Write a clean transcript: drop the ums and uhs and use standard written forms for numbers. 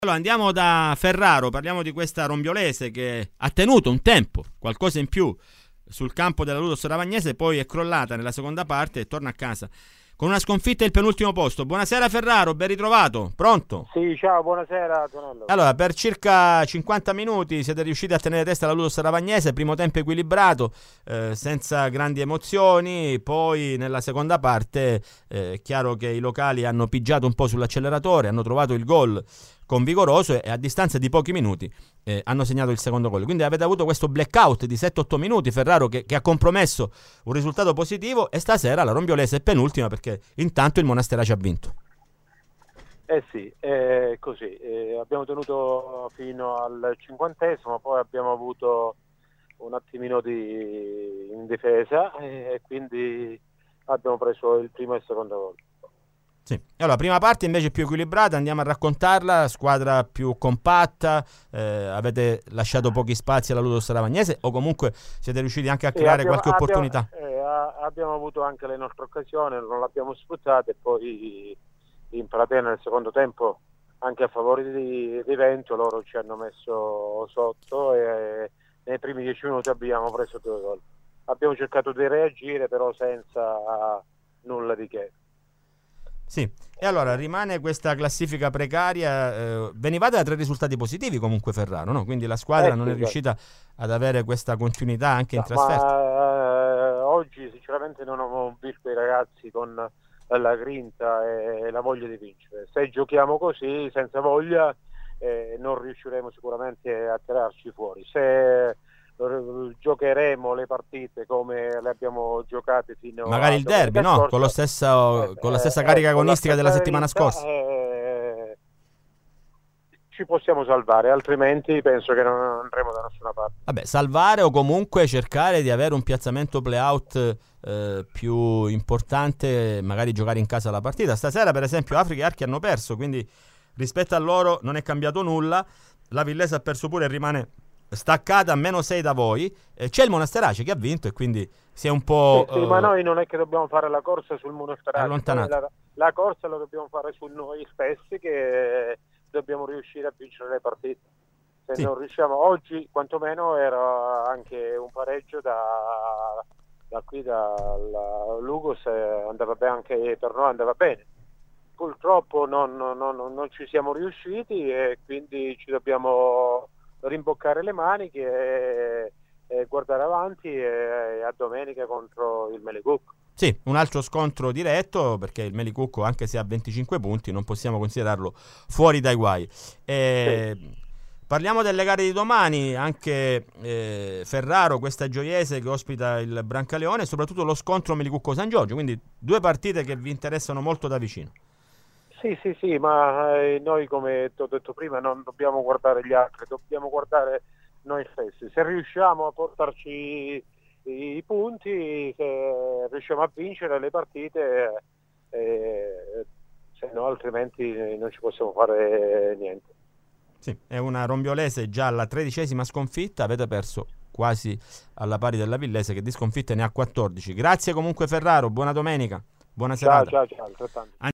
Allora andiamo da Ferraro, parliamo di questa Rombiolese che ha tenuto un tempo, qualcosa in più sul campo della Ludos Ravagnese, poi è crollata nella seconda parte e torna a casa con una sconfitta e il penultimo posto. Buonasera Ferraro, ben ritrovato, pronto? Sì, ciao, buonasera Tonello. Allora, per circa 50 minuti siete riusciti a tenere testa alla Ludos Ravagnese, primo tempo equilibrato, senza grandi emozioni, poi nella seconda parte è chiaro che i locali hanno pigiato un po' sull'acceleratore, hanno trovato il gol con Vigoroso e a distanza di pochi minuti hanno segnato il secondo gol. Quindi avete avuto questo blackout di 7-8 minuti, Ferraro, che ha compromesso un risultato positivo, e stasera la Rombiolese è penultima perché intanto il Monasterace ha vinto. Eh sì, è così. Abbiamo tenuto fino al 50°, poi abbiamo avuto un attimino di in difesa e quindi abbiamo preso il primo e il secondo gol. Sì. Allora, prima parte invece più equilibrata, andiamo a raccontarla, squadra più compatta, avete lasciato pochi spazi alla Ludos Ravagnese o comunque siete riusciti anche a creare qualche opportunità? Abbiamo avuto anche le nostre occasioni, non l'abbiamo sfruttate e poi in platea nel secondo tempo, anche a favore di Vento, loro ci hanno messo sotto e nei primi 10 minuti abbiamo preso 2 gol. Abbiamo cercato di reagire però senza nulla di che. Sì, e allora rimane questa classifica precaria, venivate da 3 risultati positivi comunque Ferraro, no? Quindi la squadra non è riuscita ad avere questa continuità anche in trasferta. Ma oggi sinceramente non ho visto i ragazzi con la grinta e la voglia di vincere. Se giochiamo così, senza voglia, non riusciremo sicuramente a tirarci fuori. Se giocheremo le partite come le abbiamo giocate fino magari il derby, no? scorsa, Con la stessa carica agonistica della settimana scorsa. Ci possiamo salvare, altrimenti penso che non andremo da nessuna parte. Vabbè, salvare o comunque cercare di avere un piazzamento play-out più importante, magari giocare in casa la partita. Stasera per esempio Africa e Archi hanno perso, quindi rispetto a loro non è cambiato nulla. La Villese ha perso pure e rimane staccata a -6 da voi. C'è il Monasterace che ha vinto e quindi si è un po' sì, ma noi non è che dobbiamo fare la corsa sul Monasterace, allontanato. La corsa la dobbiamo fare su noi stessi, che dobbiamo riuscire a vincere le partite. Se sì. non riusciamo oggi, quantomeno era anche un pareggio da qui dalla Lugos, andava bene, anche per noi andava bene. Purtroppo non ci siamo riusciti e quindi ci dobbiamo rimboccare le maniche e guardare avanti e a domenica contro il Melicucco. Sì, un altro scontro diretto perché il Melicucco, anche se ha 25 punti, non possiamo considerarlo fuori dai guai. Sì. Parliamo delle gare di domani, anche Ferraro, questa Gioiese che ospita il Brancaleone, e soprattutto lo scontro Melicucco-San Giorgio, quindi 2 partite che vi interessano molto da vicino. Sì, ma noi, come ti ho detto prima, non dobbiamo guardare gli altri, dobbiamo guardare noi stessi. Se riusciamo a portarci i punti, se riusciamo a vincere le partite, se no altrimenti non ci possiamo fare niente. Sì, è una Rombiolese già alla 13ª sconfitta, avete perso quasi alla pari della Villese che di sconfitte ne ha 14. Grazie comunque Ferraro, buona domenica, buona serata. Ciao, altrettanto.